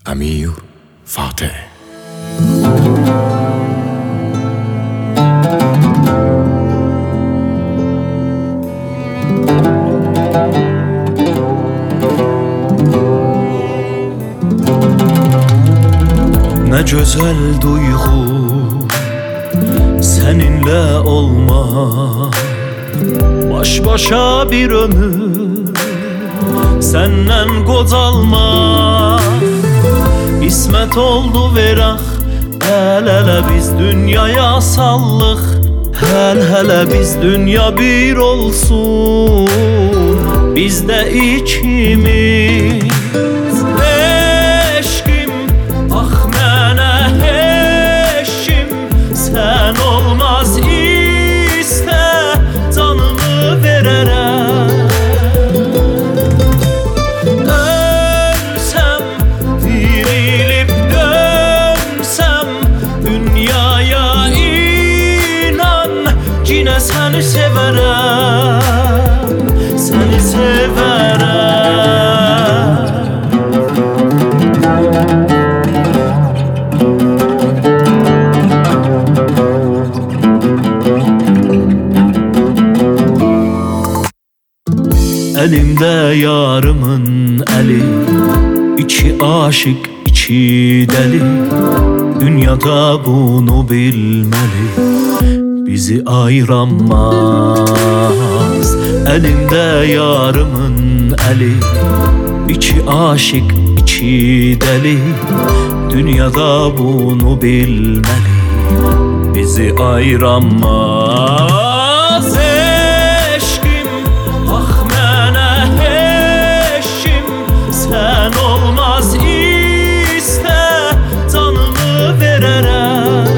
Amir Fatih. Ne güzel duygu seninle olmak, baş başa bir ömür senden qocalmak. İsmet oldu veraq el ele biz dünyaya sallıq, hele biz dünya bir olsun, bizde ikimiz. Eşkim ah mənə eşkim, sen olmaz iste canımı verərəm. Ölsem dirilip dönsem dünyaya inan, yine seni severəm, seni severəm. Elimde yarımın eli, iki aşık iki deli, dünyada bunu bilmeli, bizi ayıramaz. Elimde yarımın eli, iki aşık iki deli, dünyada bunu bilmeli, bizi ayıramaz. Sen olmaz iste canımı verərəm.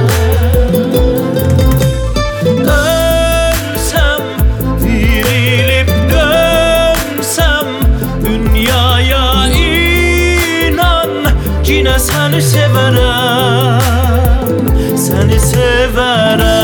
Ölsem dirilip dönsem dünyaya inan, yine seni severəm, seni severəm.